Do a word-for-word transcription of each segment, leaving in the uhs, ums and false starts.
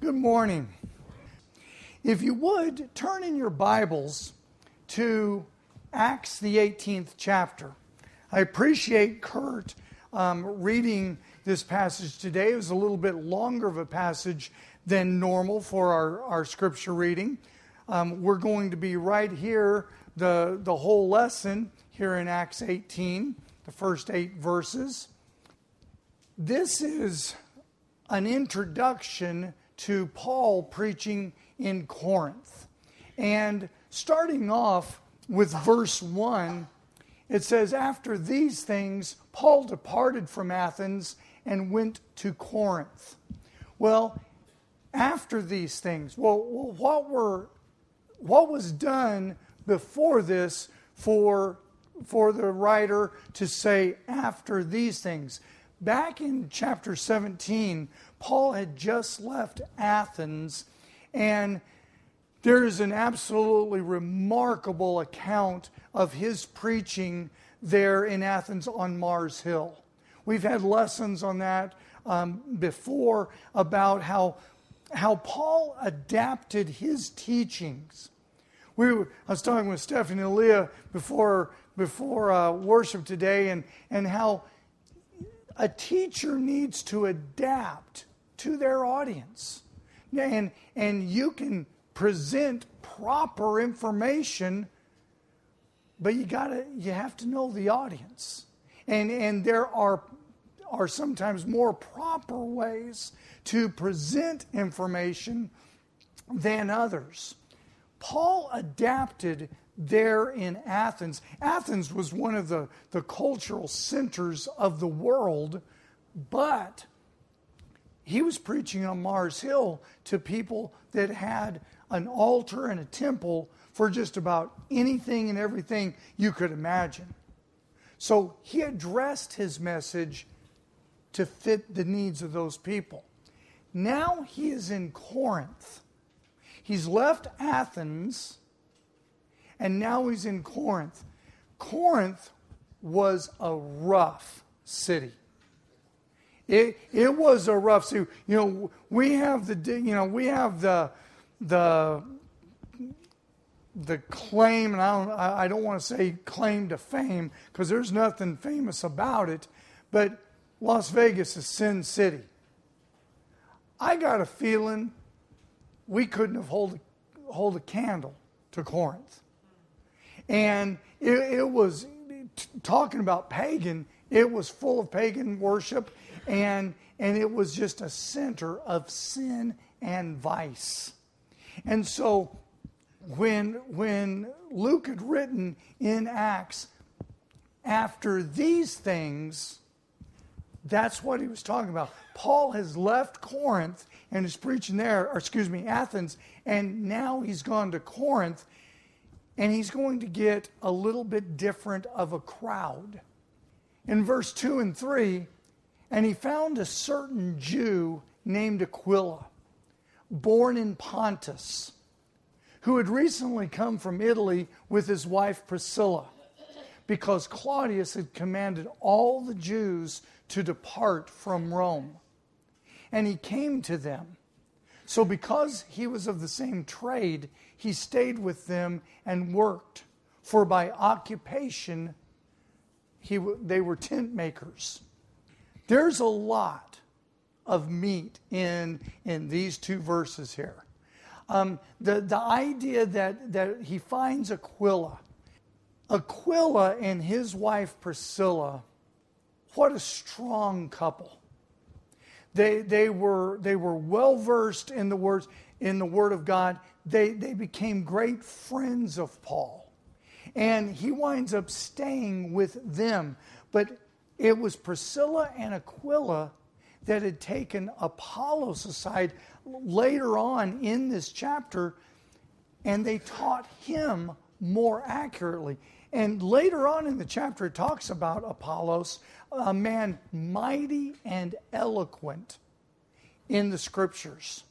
Good morning. If you would, turn in your Bibles to Acts, the eighteenth chapter. I appreciate Kurt um, reading this passage today. It was a little bit longer of a passage than normal for our, our scripture reading. Um, we're going to be right here, the, the whole lesson here in Acts eighteen, the first eight verses. This is an introduction to Paul preaching in Corinth. And starting off with verse one, it says, "After these things, Paul departed from Athens and went to Corinth." Well, after these things, well, what were what was done before this for, for the writer to say, after these things? Back in chapter seventeen, Paul had just left Athens, and there is an absolutely remarkable account of his preaching there in Athens on Mars Hill. We've had lessons on that um, before about how, how Paul adapted his teachings. We were, I was talking with Stephanie and Leah before, before uh, worship today, and, and how a teacher needs to adapt to their audience. And, and you can present proper information, but you gotta you have to know the audience. And, and there are, are sometimes more proper ways to present information than others. Paul adapted there in Athens. Athens was one of the, the cultural centers of the world, but he was preaching on Mars Hill to people that had an altar and a temple for just about anything and everything you could imagine. So he addressed his message to fit the needs of those people. Now he is in Corinth. He's left Athens, and now he's in Corinth. Corinth was a rough city. It it was a rough city. You know, we have the you know we have the the the claim, and I don't I don't want to say claim to fame because there's nothing famous about it, but Las Vegas is Sin City. I got a feeling we couldn't have hold hold a candle to Corinth. And it, it was, t- talking about pagan, it was full of pagan worship, and, and it was just a center of sin and vice. And so when, when Luke had written in Acts, after these things, that's what he was talking about. Paul has left Corinth and is preaching there, or excuse me, Athens, and now he's gone to Corinth. And he's going to get a little bit different of a crowd. In verse two and three, "And he found a certain Jew named Aquila, born in Pontus, who had recently come from Italy with his wife Priscilla, because Claudius had commanded all the Jews to depart from Rome. And he came to them. So because he was of the same trade, he stayed with them and worked. For by occupation, he they were tent makers." There's a lot of meat in, in these two verses here. Um, the, the idea that, that he finds Aquila. Aquila and his wife Priscilla, what a strong couple. They they were they were well versed in the words in the Word of God. They they became great friends of Paul, and he winds up staying with them. But it was Priscilla and Aquila that had taken Apollos aside later on in this chapter, and they taught him more accurately. And later on in the chapter, it talks about Apollos, a man mighty and eloquent in the Scriptures.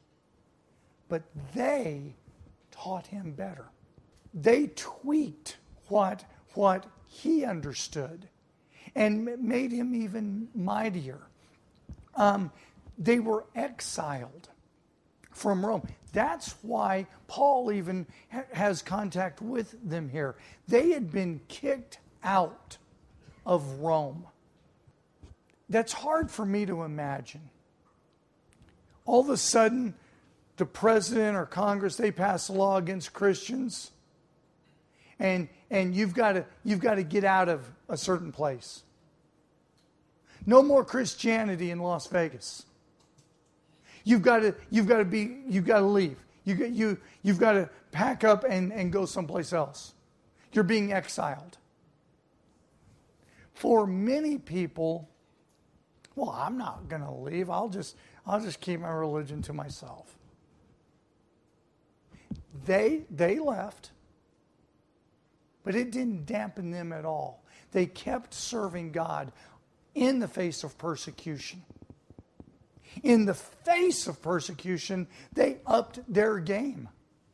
But they taught him better. They tweaked what, what he understood and made him even mightier. Um, they were exiled from Rome. That's why Paul even ha- has contact with them here. They had been kicked out of Rome. That's hard for me to imagine. All of a sudden, the president or Congress, they pass a law against Christians. And and you've got to you've got to get out of a certain place. No more Christianity in Las Vegas. You've got to you've got to be you've got to leave. You get you you've got to pack up and, and go someplace else. You're being exiled. For many people, well, I'm not going to leave. I'll just I'll just keep my religion to myself. They they left. But it didn't dampen them at all. They kept serving God in the face of persecution. In the face of persecution, they upped their game.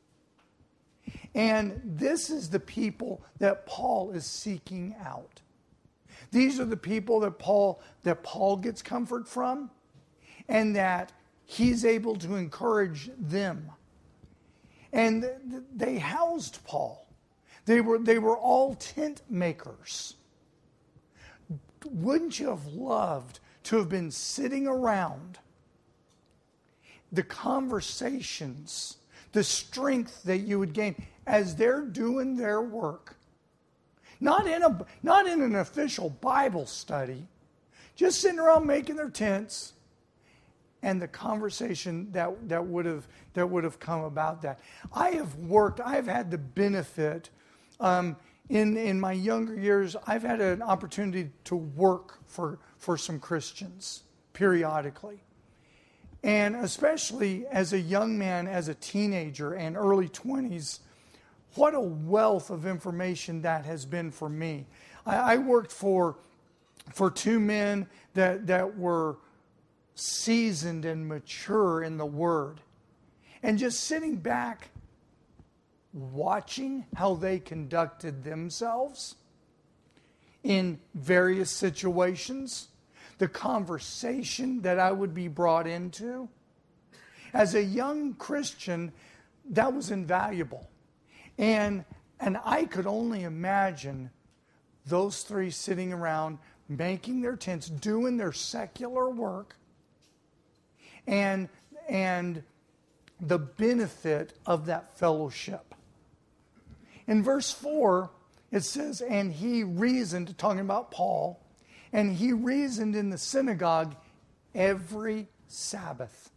And this is the people that Paul is seeking out. These are the people that Paul that Paul gets comfort from, and that he's able to encourage them. And they housed Paul. They were, they were all tent makers. Wouldn't you have loved to have been sitting around the conversations, the strength that you would gain as they're doing their work? Not in a, not in an official Bible study, just sitting around making their tents, and the conversation that, that would have that would have come about that. I have worked, I've had the benefit Um, in, in my younger years, I've had an opportunity to work for, for some Christians periodically. And especially as a young man, as a teenager and early twenties, what a wealth of information that has been for me. I, I worked for, for two men that, that were seasoned and mature in the Word. And just sitting back, watching how they conducted themselves in various situations, the conversation that I would be brought into. As a young Christian, that was invaluable. And, and I could only imagine those three sitting around, making their tents, doing their secular work, and, and the benefit of that fellowship. In verse four, it says, and he reasoned, talking about Paul, and he reasoned in the synagogue every Sabbath.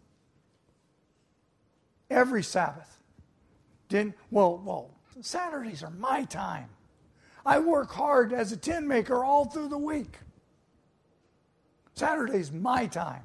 Every Sabbath. Didn't, well, well, Saturdays are my time. I work hard as a tent maker all through the week. Saturday's my time.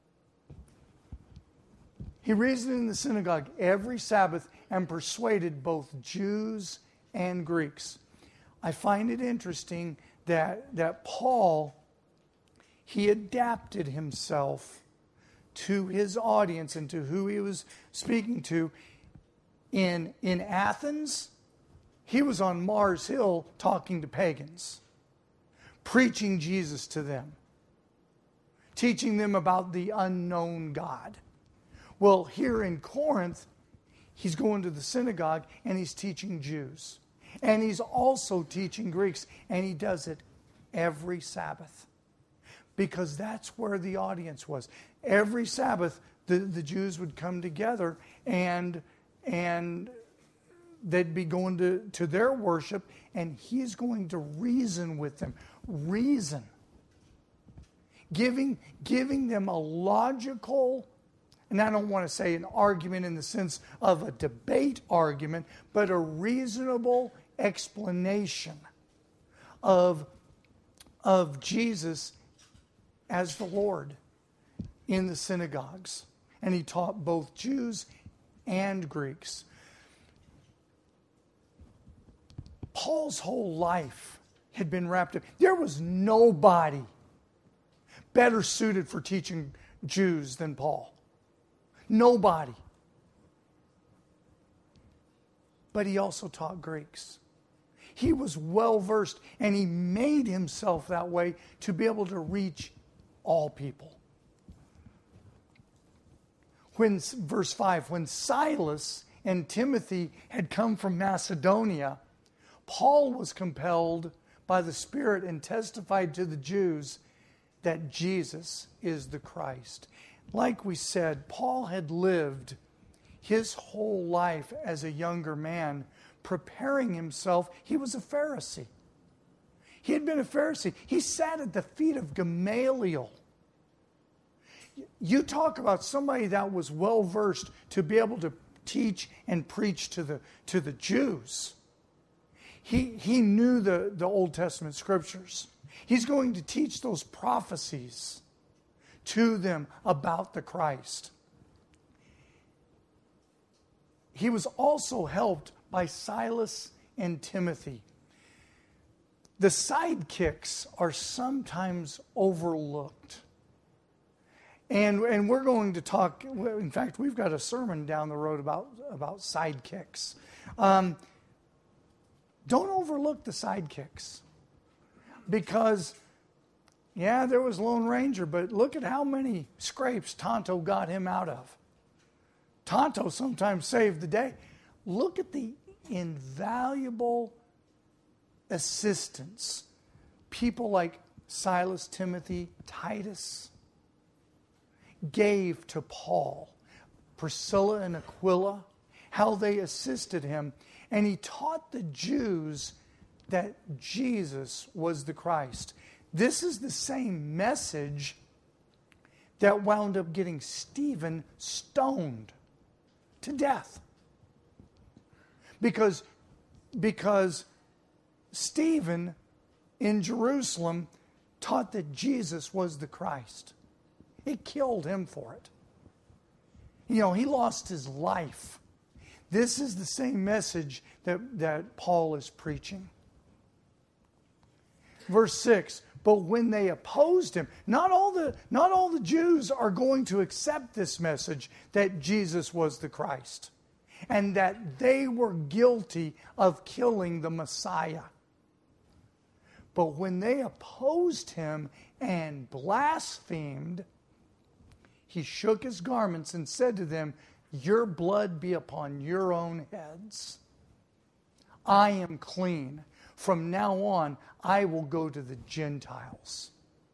He reasoned in the synagogue every Sabbath and persuaded both Jews and Greeks. I find it interesting that, that Paul, he adapted himself to his audience and to who he was speaking to. In, in Athens, he was on Mars Hill talking to pagans, preaching Jesus to them, teaching them about the unknown God. Well, here in Corinth, he's going to the synagogue and he's teaching Jews. And he's also teaching Greeks. And he does it every Sabbath. Because that's where the audience was. Every Sabbath, the, the Jews would come together and, and they'd be going to, to their worship. And he's going to reason with them. Reason. Giving, giving them a logical, and I don't want to say an argument in the sense of a debate argument, but a reasonable explanation of, of Jesus as the Lord in the synagogues. And he taught both Jews and Greeks. Paul's whole life had been wrapped up. There was nobody better suited for teaching Jews than Paul. Nobody. But he also taught Greeks. He was well versed, and he made himself that way to be able to reach all people. when, verse five, when Silas and Timothy had come from Macedonia, Paul was compelled by the Spirit and testified to the Jews that Jesus is the Christ. Like we said, Paul had lived his whole life as a younger man, preparing himself. He was a Pharisee. He had been a Pharisee. He sat at the feet of Gamaliel. You talk about somebody that was well-versed to be able to teach and preach to the, to the Jews. He, he knew the, the Old Testament scriptures. He's going to teach those prophecies to them about the Christ. He was also helped by Silas and Timothy. The sidekicks are sometimes overlooked. And, and we're going to talk, in fact, we've got a sermon down the road about, about sidekicks. Um, don't overlook the sidekicks. Because, yeah, there was Lone Ranger, but look at how many scrapes Tonto got him out of. Tonto sometimes saved the day. Look at the invaluable assistance people like Silas, Timothy, Titus gave to Paul. Priscilla and Aquila, how they assisted him. And he taught the Jews that Jesus was the Christ. This is the same message that wound up getting Stephen stoned to death. Because, because Stephen in Jerusalem taught that Jesus was the Christ. It killed him for it. You know, he lost his life. This is the same message that, that Paul is preaching. Verse six, but when they opposed him, not all the, not all the Jews are going to accept this message that Jesus was the Christ and that they were guilty of killing the Messiah. But when they opposed him and blasphemed, he shook his garments and said to them, your blood be upon your own heads. I am clean. From now on, I will go to the Gentiles.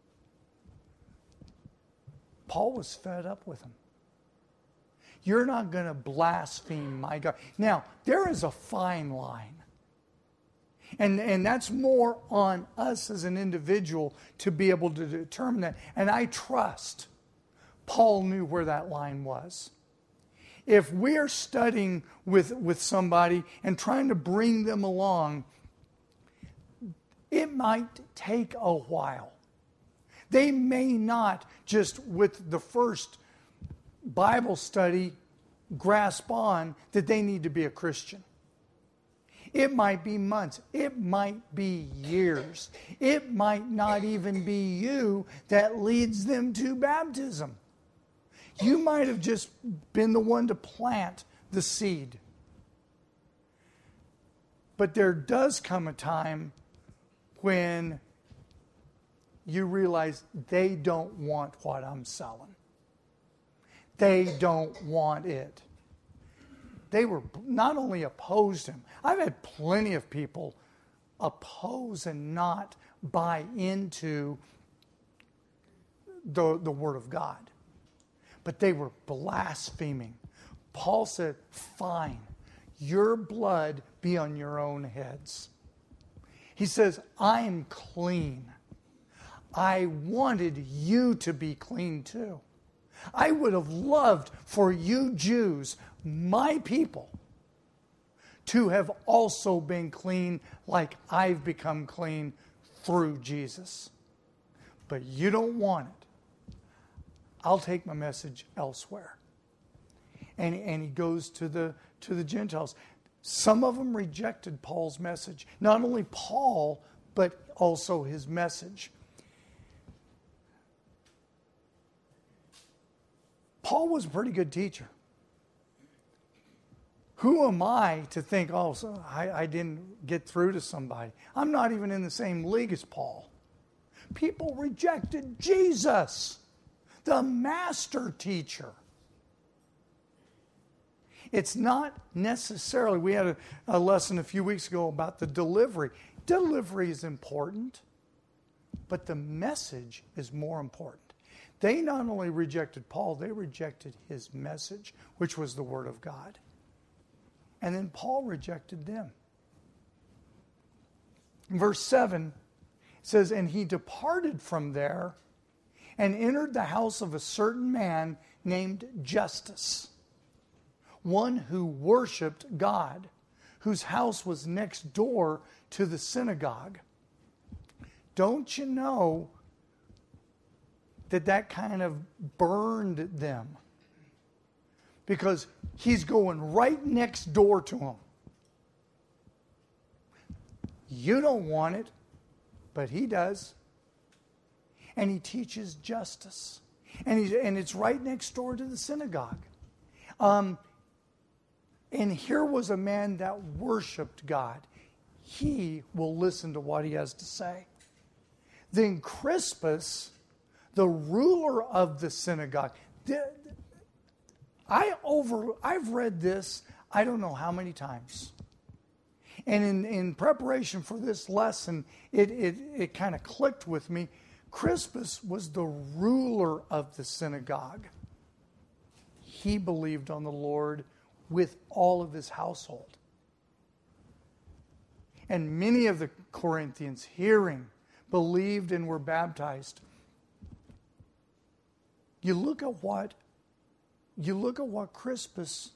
Paul was fed up with him. You're not going to blaspheme my God. Now, there is a fine line. And, and that's more on us as an individual to be able to determine that. And I trust Paul knew where that line was. If we're studying with, with somebody and trying to bring them along, it might take a while. They may not just with the first Bible study grasp on that they need to be a Christian. It might be months. It might be years. It might not even be you that leads them to baptism. You might have just been the one to plant the seed. But there does come a time when you realize they don't want what I'm selling. They don't want it. They were not only opposed him. I've had plenty of people oppose and not buy into the, the Word of God. But they were blaspheming. Paul said, fine, your blood be on your own heads. He says, I'm clean. I wanted you to be clean too. I would have loved for you Jews, my people, to have also been clean like I've become clean through Jesus. But you don't want it. I'll take my message elsewhere. And, and he goes to the, to the Gentiles. Some of them rejected Paul's message. Not only Paul, but also his message. Paul was a pretty good teacher. Who am I to think, oh, so I, I didn't get through to somebody? I'm not even in the same league as Paul. People rejected Jesus, the master teacher. It's not necessarily, we had a, a lesson a few weeks ago about the delivery. Delivery is important, but the message is more important. They not only rejected Paul, they rejected his message, which was the Word of God. And then Paul rejected them. In verse seven, it says, and he departed from there and entered the house of a certain man named Justus, one who worshiped God, whose house was next door to the synagogue. Don't you know that that kind of burned them? Because he's going right next door to him. You don't want it, but he does. And he teaches justice. And, he's, and it's right next door to the synagogue. Um, and here was a man that worshiped God. He will listen to what he has to say. Then Crispus, the ruler of the synagogue, the, I over, I've read this, I don't know how many times. And in, in preparation for this lesson, it, it, it kind of clicked with me. Crispus was the ruler of the synagogue. He believed on the Lord with all of his household. And many of the Corinthians, hearing, believed and were baptized. You look at what You look at what Crispus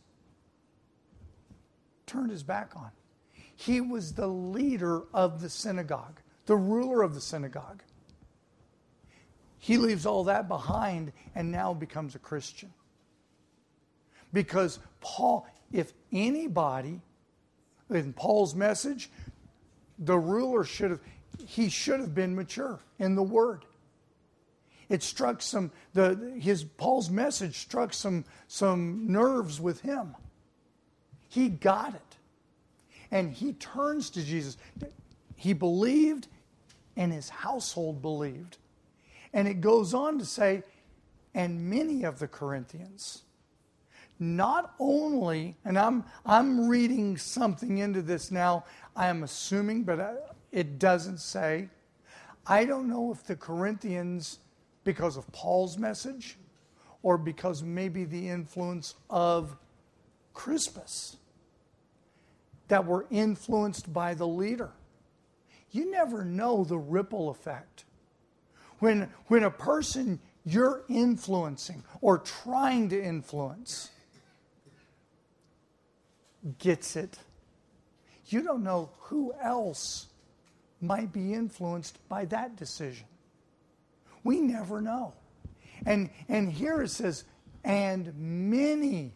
turned his back on. He was the leader of the synagogue, the ruler of the synagogue. He leaves all that behind and now becomes a Christian. Because Paul, if anybody, in Paul's message, the ruler should have, he should have been mature in the Word. It struck some, the his Paul's message struck some, some nerves with him. He got it. And he turns to Jesus. He believed, and his household believed. And it goes on to say, and many of the Corinthians, not only, and I'm I'm reading something into this now, I am assuming, but I, it doesn't say. I don't know if the Corinthians, because of Paul's message, or because maybe the influence of Crispus, that were influenced by the leader. You never know the ripple effect. When, when a person you're influencing or trying to influence gets it, you don't know who else might be influenced by that decision. We never know. And, and here it says, and many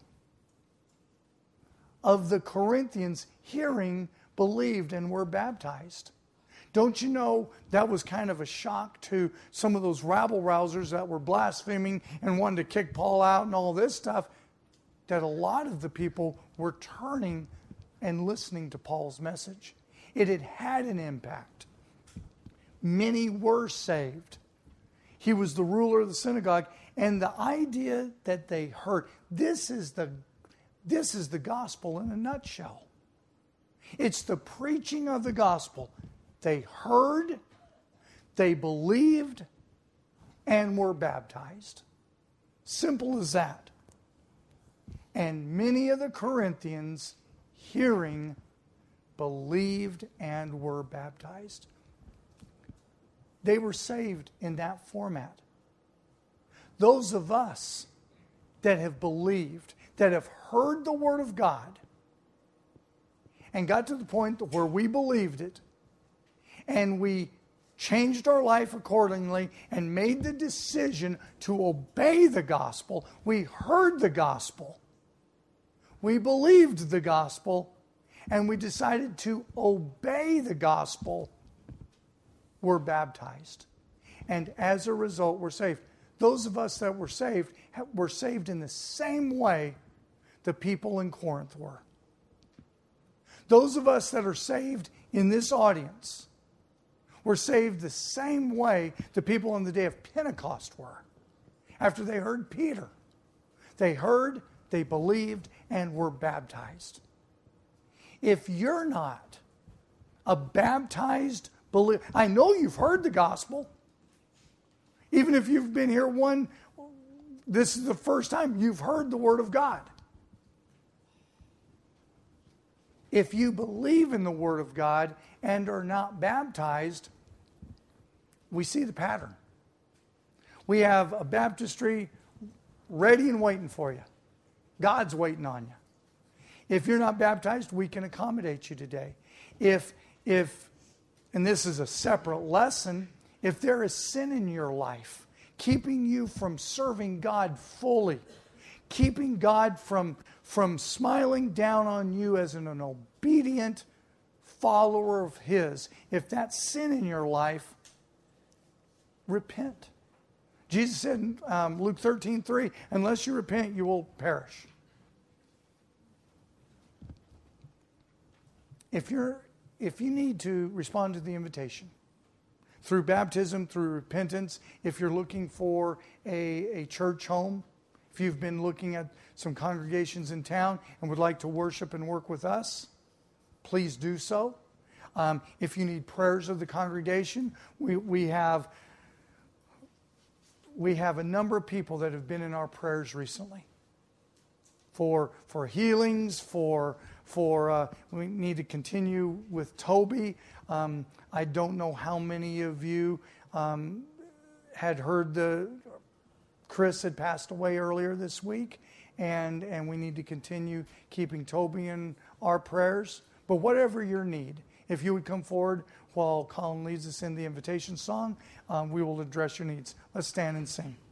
of the Corinthians hearing believed and were baptized. Don't you know that was kind of a shock to some of those rabble-rousers that were blaspheming and wanted to kick Paul out and all this stuff, that a lot of the people were turning and listening to Paul's message. It had had an impact. Many were saved. He was the ruler of the synagogue, and the idea that they heard, this is the, this is the gospel in a nutshell. It's the preaching of the gospel. They heard, they believed, and were baptized. Simple as that. And many of the Corinthians, hearing, believed, and were baptized. They were saved in that format. Those of us that have believed, that have heard the Word of God, and got to the point where we believed it, and we changed our life accordingly and made the decision to obey the gospel. We heard the gospel. We believed the gospel, and we decided to obey the gospel. We're baptized. And as a result, we're saved. Those of us that were saved were saved in the same way the people in Corinth were. Those of us that are saved in this audience were saved the same way the people on the day of Pentecost were. After they heard Peter, they heard, they believed, and were baptized. If you're not a baptized believer, I know you've heard the gospel. Even if you've been here one, this is the first time you've heard the Word of God. If you believe in the Word of God and are not baptized, we see the pattern. We have a baptistry ready and waiting for you. God's waiting on you. If you're not baptized, we can accommodate you today. If, if, and this is a separate lesson, if there is sin in your life, keeping you from serving God fully, keeping God from, from smiling down on you as an, an obedient follower of His, if that's sin in your life, repent. Jesus said in um, Luke thirteen three, unless you repent, you will perish. If you're, if you need to respond to the invitation through baptism, through repentance, if you're looking for a, a church home, if you've been looking at some congregations in town and would like to worship and work with us, please do so. Um, if you need prayers of the congregation, we, we have we have a number of people that have been in our prayers recently for for healings, for for uh, we need to continue with Toby. Um, I don't know how many of you um, had heard the Chris had passed away earlier this week, and and we need to continue keeping Toby in our prayers. But whatever your need, if you would come forward while Colin leads us in the invitation song, um, we will address your needs. Let's stand and sing.